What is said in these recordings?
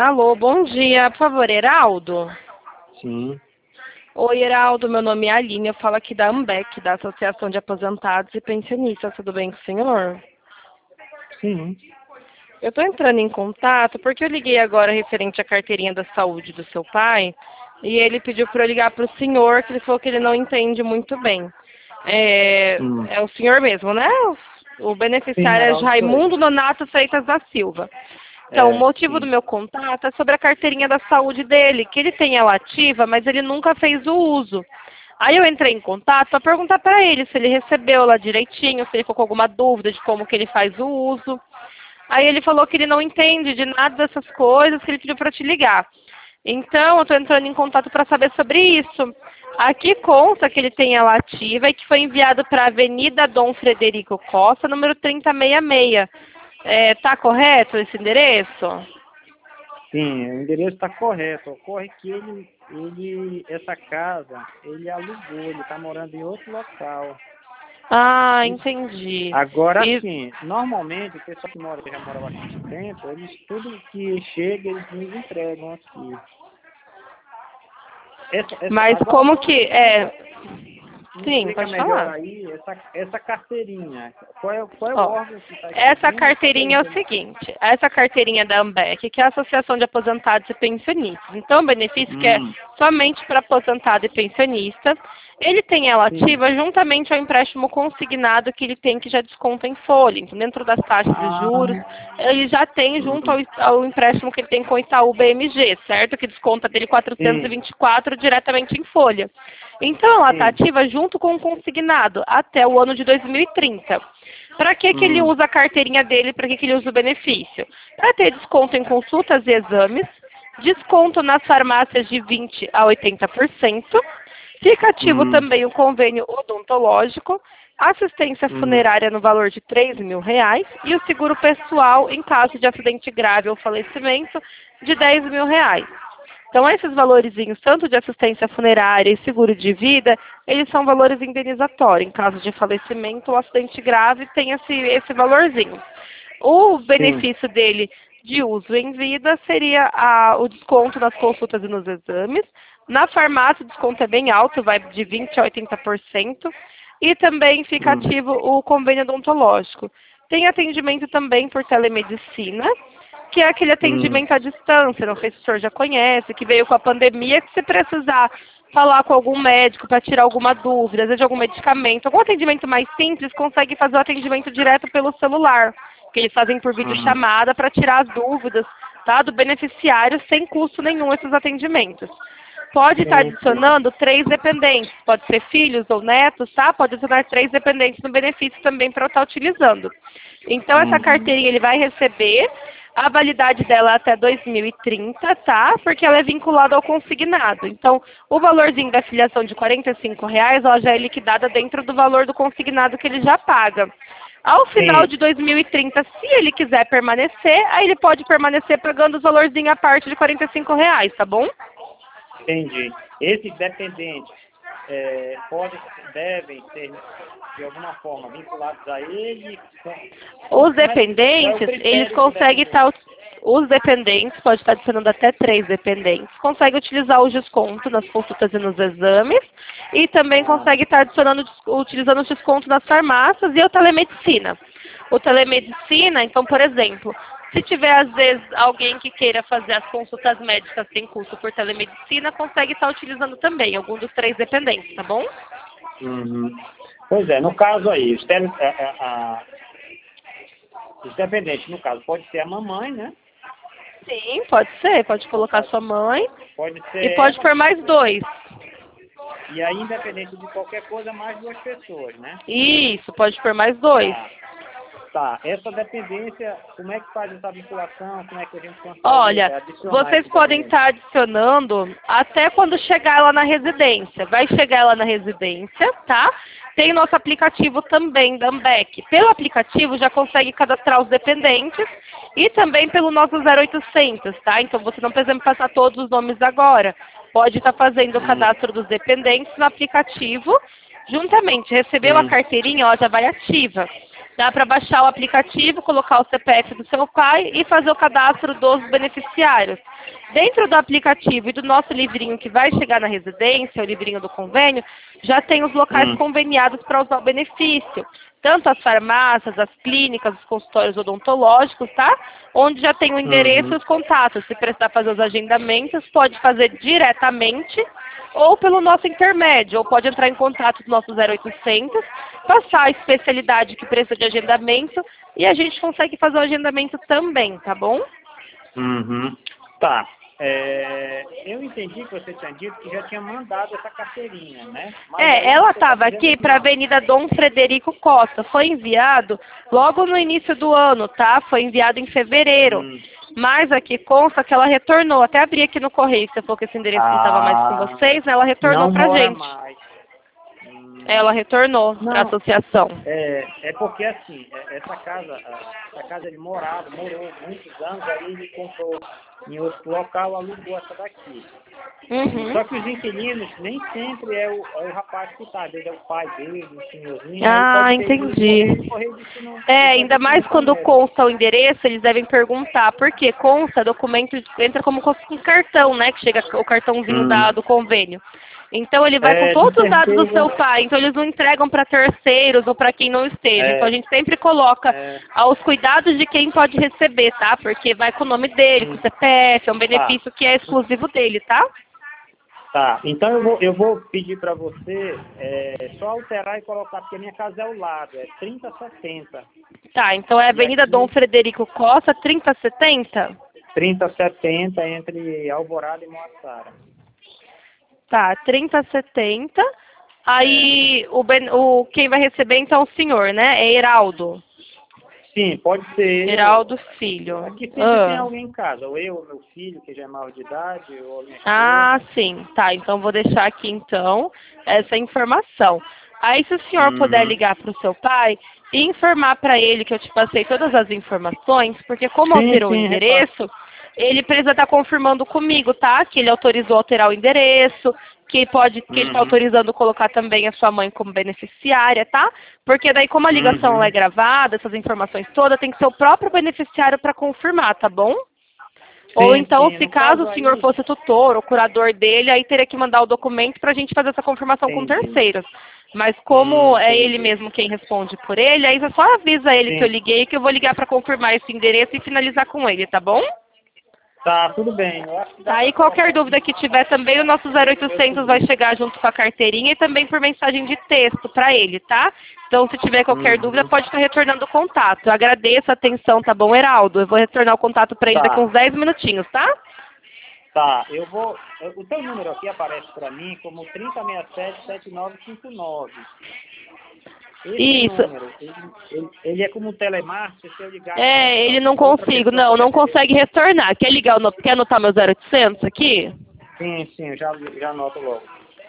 Alô, bom dia. Por favor, Heraldo? Sim, Oi, Heraldo. Meu nome é Aline. Eu falo aqui da AMBEC, da Associação de Aposentados e Pensionistas. Tudo bem com o senhor? sim. Eu estou entrando em contato porque eu liguei agora referente à carteirinha da saúde do seu pai e ele pediu para eu ligar para o senhor, que ele falou que ele não entende muito bem. Hum. É o senhor mesmo, né? O Sim, beneficiário é Heraldo sou eu. Raimundo Nonato Freitas da Silva. Então, o É, motivo do sim. meu contato é sobre a carteirinha da saúde dele, que ele tem ela ativa, mas ele nunca fez o uso. Aí eu entrei em contato para perguntar para ele se ele recebeu lá direitinho, se ele ficou com alguma dúvida de como que ele faz o uso. Aí ele falou que ele não entende de nada dessas coisas, que ele pediu para te ligar. Então, eu estou entrando em contato para saber sobre isso. Aqui consta que ele tem ela ativa e que foi enviado para a Avenida Dom Frederico Costa, número 3066. Tá correto esse endereço? Sim, o endereço está correto. Ocorre que essa casa, ele alugou, ele está morando em outro local. Ah, E entendi. agora E, sim, normalmente o pessoal que já mora há bastante tempo, tudo que chega, eles nos entregam aqui. mas Agora como só que me Sim, explica pode melhor falar. aí essa carteirinha. Qual é o Ó, órgão que está essa expedindo? Só para eu carteirinha é o entender. seguinte, essa carteirinha da AMBEC, que é a Associação de Aposentados e Pensionistas. Então, o benefício que é Hum, somente para aposentado e pensionista. Ele tem ela sim. ativa juntamente ao empréstimo consignado que ele tem, que já desconta em folha. Então, dentro das taxas de Ah, juros, ele já tem junto hum, ao empréstimo que ele tem com o Itaú BMG, certo? Que desconta dele sim, 424 diretamente em folha. Então, ela está sim. ativa junto com o consignado até o ano de 2030. Para que ele Hum, usa a carteirinha dele? Para que ele usa o benefício? Para ter desconto em consultas e exames, desconto nas farmácias de 20% a 80%, fica ativo hum, também o convênio odontológico, assistência hum, funerária no valor de R$ 3.000 e o seguro pessoal em caso de acidente grave ou falecimento de R$ 10.000. Então, esses valorzinhos, tanto de assistência funerária e seguro de vida, eles são valores indenizatórios. Em caso de falecimento ou acidente grave, tem esse valorzinho. O sim. benefício dele de uso em vida seria o desconto nas consultas e nos exames. Na farmácia, o desconto é bem alto, vai de 20% a 80%. E também fica Hum, ativo o convênio odontológico. Tem atendimento também por telemedicina, que é aquele hum, atendimento à distância, não sei se o senhor já conhece, que veio com a pandemia, que se precisar falar com algum médico para tirar alguma dúvida, às vezes de algum medicamento, algum atendimento mais simples, consegue fazer o atendimento direto pelo celular, que eles fazem por hum, videochamada para tirar as dúvidas, tá, do beneficiário sem custo nenhum esses atendimentos. Pode estar sim, sim. adicionando 3 dependentes, pode ser filhos ou netos, tá? Pode adicionar 3 dependentes no benefício também para estar utilizando. Então, essa Uhum, carteirinha ele vai receber, a validade dela é até 2030, tá? Porque ela é vinculada ao consignado. Então, o valorzinho da filiação de R$ 45, ela já é liquidada dentro do valor do consignado que ele já paga. Ao final sim, de 2030, se ele quiser permanecer, aí ele pode permanecer pagando os valorzinhos à parte de R$ 45, tá bom? entendi. Esses dependentes devem ser, de alguma forma, vinculados a ele? Os Qual é o dependentes, eles critério do conseguem dependente? estar. Os dependentes, pode estar adicionando até 3 dependentes, consegue utilizar o desconto nas consultas e nos exames, e também Ah, consegue estar adicionando, utilizando o desconto nas farmácias e a telemedicina. O telemedicina, então, por exemplo, se tiver, às vezes, alguém que queira fazer as consultas médicas sem custo por telemedicina, consegue estar utilizando também algum dos 3 dependentes, tá bom? uhum. Pois é, no caso aí, os dependentes, no caso, pode ser a mamãe, né? Sim, pode ser, pode No colocar caso, sua mãe pode ser e pode ela, pôr mais 2. e aí, independente de qualquer coisa, mais duas pessoas, né? Isso, pode pôr mais 2. Tá. Tá, essa dependência, como é que faz essa vinculação? Como é que a gente consegue Olha, adicionar vocês esse podem dependente? estar adicionando até quando chegar lá na residência. Vai chegar lá na residência, tá? Tem nosso aplicativo também da Ambec. Pelo aplicativo já consegue cadastrar os dependentes e também pelo nosso 0800, tá? Então você não precisa me passar todos os nomes agora. Pode estar fazendo o Hum, cadastro dos dependentes no aplicativo. Juntamente, recebeu a hum, carteirinha, ela já vai ativa. Dá para baixar o aplicativo, colocar o CPF do seu pai e fazer o cadastro dos beneficiários. Dentro do aplicativo e do nosso livrinho que vai chegar na residência, o livrinho do convênio, já tem os locais conveniados para usar o benefício. Tanto as farmácias, as clínicas, os consultórios odontológicos, tá? Onde já tem o endereço e os contatos. Se precisar fazer os agendamentos, pode fazer diretamente ou pelo nosso intermédio, ou pode entrar em contato com o nosso 0800, passar a especialidade que precisa de agendamento e a gente consegue fazer o agendamento também, tá bom? Tá. Eu entendi que você tinha dito que já tinha mandado essa carteirinha, né? Mas ela estava aqui para a Avenida Dom Frederico Costa. Foi enviado logo no início do ano, tá? Foi enviado em fevereiro. Mas aqui consta que ela retornou. Até abri aqui no correio, que você falou que esse endereço não estava mais com vocês, né? Ela retornou não pra mora gente. mais. Ela retornou para a associação. É porque assim, essa casa ele morou muitos anos, aí ele comprou em outro local, alugou essa daqui. Só que os inquilinos nem sempre é o rapaz que está, às vezes é o pai dele, o senhorzinho. Entendi. Ainda mais quando consta o endereço, eles devem perguntar, porque consta, documento entra como um cartão, né, que chega o cartãozinho do convênio. Então ele vai com todos os dados do seu pai, então eles não entregam para terceiros ou para quem não esteja. Então a gente sempre coloca aos cuidados de quem pode receber, tá? Porque vai com o nome dele, com o CPF, é um benefício que é exclusivo dele, tá? Tá, então eu vou pedir para você só alterar e colocar, porque a minha casa é ao lado, é 3070. Tá, então é Avenida Dom Frederico Costa, 3070? 3070 entre Alvorada e Moassara. Tá, 3070. Aí quem vai receber então é o senhor, né? É Heraldo. Sim, pode ser. Heraldo Filho. Aqui sempre tem alguém em casa, ou eu, ou meu filho, que já é maior de idade, ou minha esposa. Sim. Tá, então vou deixar aqui então essa informação. Aí se o senhor puder ligar para o seu pai e informar para ele que eu te passei todas as informações, porque como alterou o endereço, ele precisa estar confirmando comigo, tá? Que ele autorizou alterar o endereço, que ele está autorizando colocar também a sua mãe como beneficiária, tá? Porque daí, como a ligação é gravada, essas informações todas, tem que ser o próprio beneficiário para confirmar, tá bom? Ou então, se caso o senhor fosse tutor ou curador dele, aí teria que mandar o documento para a gente fazer essa confirmação com terceiros. Mas como é ele mesmo quem responde por ele, aí você só avisa ele que eu liguei, que eu vou ligar para confirmar esse endereço e finalizar com ele, tá bom? Tá, tudo bem. Tá, e qualquer dúvida que tiver também, o nosso 0800 vai chegar junto com a carteirinha e também por mensagem de texto para ele, tá? Então, se tiver qualquer dúvida, pode estar retornando o contato. Eu agradeço a atenção, tá bom, Heraldo? Eu vou retornar o contato para ele daqui uns 10 minutinhos, tá? Tá, o teu número aqui aparece para mim como 3067-7959. Isso. Número, ele é como um telemarketing, se eu ligar... ele não consigo, não consegue retornar. Quer anotar meu 0800 aqui? Sim, eu já anoto logo.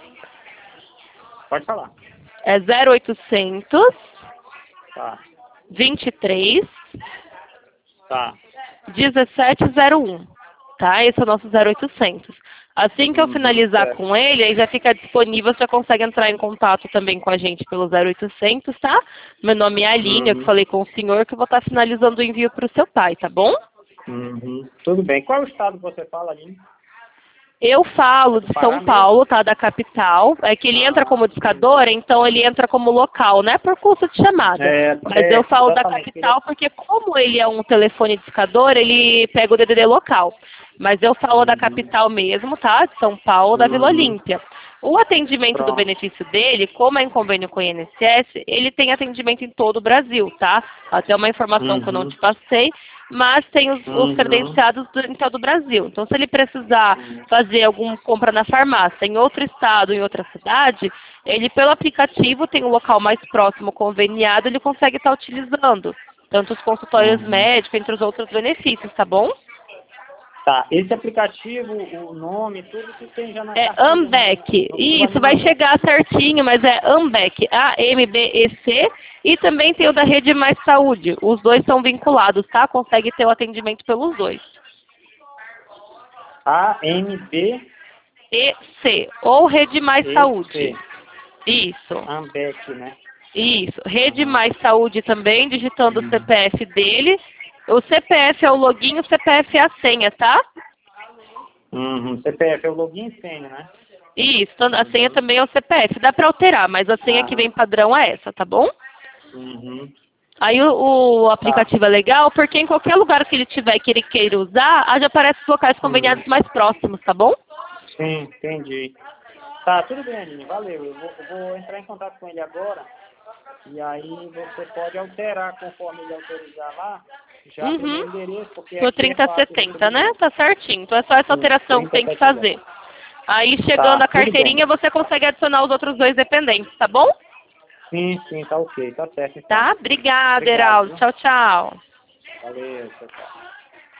Pode falar. É 0800... Tá. 23... Tá. 1701. Tá? Esse é o nosso 0800. Assim que eu finalizar com ele, aí já fica disponível, você já consegue entrar em contato também com a gente pelo 0800, tá? Meu nome é Aline, eu falei com o senhor que eu vou estar finalizando o envio para o seu pai, tá bom? Tudo bem. Qual é o estado que você fala, Aline? Eu falo de São Paulo, tá? Da capital. É que ele entra como discador, então ele entra como local, né? Por custo de chamada. Mas eu falo da capital porque como ele é um telefone discador, ele pega o DDD local. Mas eu falo da capital mesmo, tá? De São Paulo, da Vila Olímpia. O atendimento do benefício dele, como é em convênio com o INSS, ele tem atendimento em todo o Brasil, tá? Até uma informação que eu não te passei, mas tem os credenciados em todo o Brasil. Então, se ele precisar fazer alguma compra na farmácia em outro estado, em outra cidade, ele, pelo aplicativo, tem um local mais próximo conveniado, ele consegue estar utilizando. Tanto os consultórios médicos, entre os outros benefícios, tá bom? Tá, esse aplicativo, o nome, tudo que tem já na Ambec. Isso, vai chegar certinho, mas é Ambec, A-M-B-E-C, e também tem o da Rede Mais Saúde. Os dois são vinculados, tá? Consegue ter o atendimento pelos dois. A-M-B-E-C, ou Rede Mais Saúde. Isso. Ambec, né? Isso. Rede Mais Saúde também, digitando o CPF dele. O CPF é o login, o CPF é a senha, tá? CPF é o login e senha, né? Isso, a senha também é o CPF. Dá pra alterar, mas a senha que vem padrão é essa, tá bom? Aí o aplicativo é legal porque em qualquer lugar que ele tiver que ele queira usar, já aparece os locais conveniados mais próximos, tá bom? Sim, entendi. Tá, tudo bem, Aline, valeu. Eu vou entrar em contato com ele agora. E aí você pode alterar conforme ele autorizar lá. Já tem o endereço, porque no 3070, né? Tá certinho. Então é só essa alteração que tem que fazer. Aí chegando a carteirinha, você consegue adicionar os outros 2 dependentes, tá bom? Sim, tá ok, tá certo. Então. Tá? Obrigada, Heraldo. Tchau, tchau. Valeu, tchau.